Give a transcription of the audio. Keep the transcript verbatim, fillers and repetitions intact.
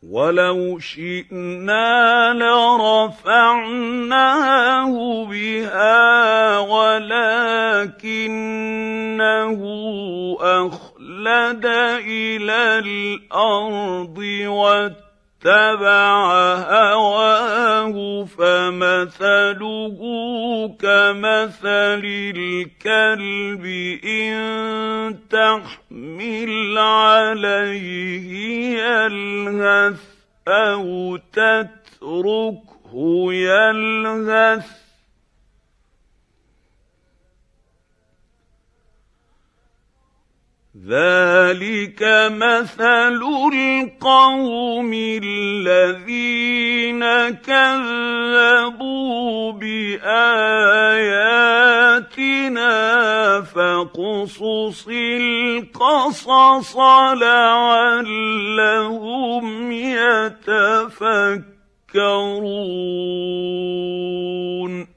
وَلَوْ شِئْنَا لَرَفَعْنَاهُ بِهَا وَلَٰكِنَّهُ أَخْلَدَ إِلَى الْأَرْضِ وَاتَّبَعَ هَوَاهُ فَمَثَلُهُ كَمَثَلِ الْكَلْبِ إِن تَحْمِلْ عَلَيْهِ يَلْهَثْ أَوْ تَتْرُكْهُ يَلْهَث ۚ ذَلِكَ مَثَلُ الْقَوْمِ الَّذِينَ كَذَّبُوا بِآيَاتِنَا ۖ فَاقْصُصِ الْقَصَصَ لَعَلَّهُمْ يَتَفَكَّرُونَ.